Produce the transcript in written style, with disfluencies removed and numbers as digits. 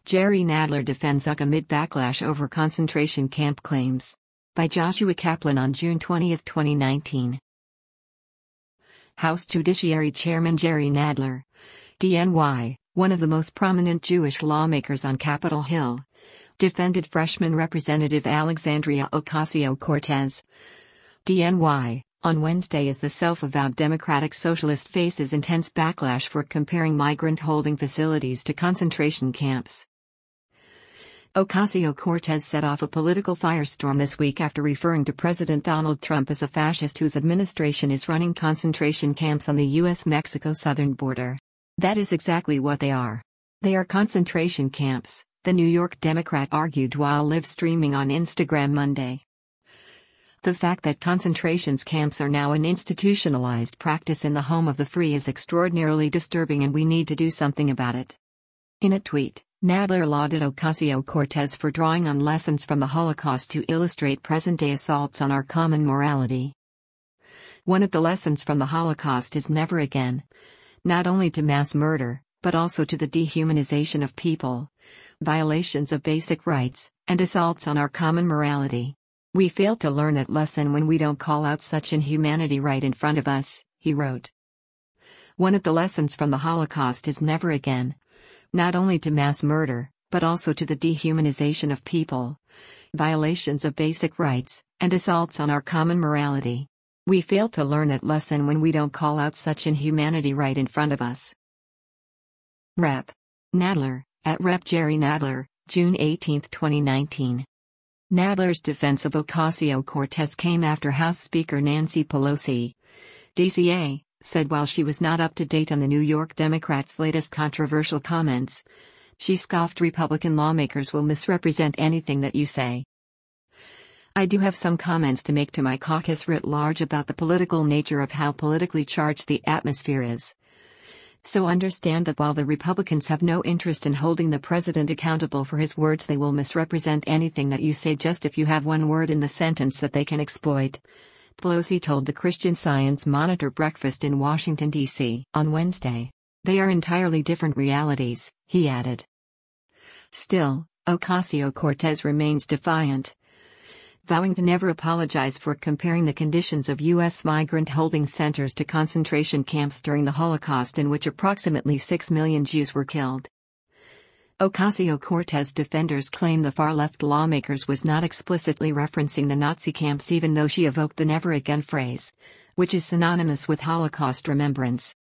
Jerry Nadler defends UCK amid backlash over concentration camp claims. By Joshua Kaplan on June 20, 2019. House Judiciary Chairman Jerry Nadler, DNY, one of the most prominent Jewish lawmakers on Capitol Hill, defended freshman Representative Alexandria Ocasio-Cortez, DNY, on Wednesday as the self-avowed Democratic Socialist faces intense backlash for comparing migrant holding facilities to concentration camps. Ocasio-Cortez set off a political firestorm this week after referring to President Donald Trump as a fascist whose administration is running concentration camps on the U.S.-Mexico southern border. That is exactly what they are. They are concentration camps, the New York Democrat argued while live streaming on Instagram Monday. The fact that concentration camps are now an institutionalized practice in the home of the free is extraordinarily disturbing, and we need to do something about it. In a tweet, Nadler lauded Ocasio-Cortez for drawing on lessons from the Holocaust to illustrate present-day assaults on our common morality. One of the lessons from the Holocaust is never again, not only to mass murder, but also to the dehumanization of people, violations of basic rights, and assaults on our common morality. We fail to learn that lesson when we don't call out such inhumanity right in front of us, he wrote. One of the lessons from the Holocaust is never again, not only to mass murder, but also to the dehumanization of people, violations of basic rights, and assaults on our common morality. We fail to learn that lesson when we don't call out such inhumanity right in front of us. Rep. Nadler, at Rep. Jerry Nadler, June 18, 2019. Nadler's defense of Ocasio-Cortez came after House Speaker Nancy Pelosi, DCA, said while she was not up to date on the New York Democrats' latest controversial comments, she scoffed Republican lawmakers will misrepresent anything that you say. I do have some comments to make to my caucus writ large about the political nature of how politically charged the atmosphere is. So understand that while the Republicans have no interest in holding the president accountable for his words, they will misrepresent anything that you say just if you have one word in the sentence that they can exploit, Pelosi told the Christian Science Monitor breakfast in Washington, D.C. on Wednesday. They are entirely different realities, he added. Still, Ocasio-Cortez remains defiant, vowing to never apologize for comparing the conditions of U.S. migrant holding centers to concentration camps during the Holocaust, in which approximately 6 million Jews were killed. Ocasio-Cortez defenders claim the far-left lawmakers was not explicitly referencing the Nazi camps, even though she evoked the never again phrase, which is synonymous with Holocaust remembrance.